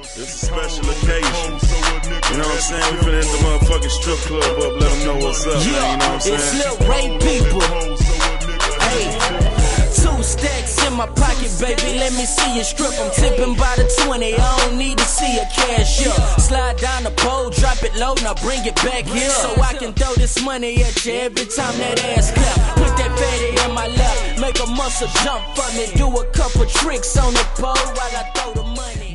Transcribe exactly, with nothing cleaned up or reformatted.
It's a special occasion. You know what I'm saying? We finna hit the motherfucking strip club up, let them know what's up, yeah, man. You know what I'm saying? It's Lil Ray people. Hey, two stacks in my pocket, baby. Let me see you strip. I'm tipping by the twenty. I don't need to see a cashier. Slide down the pole, drop it low, now bring it back here. So I can throw this money at you every time that ass clap. Put that fatty in my lap, make a muscle jump for me. Do a couple tricks on the pole while I throw the money.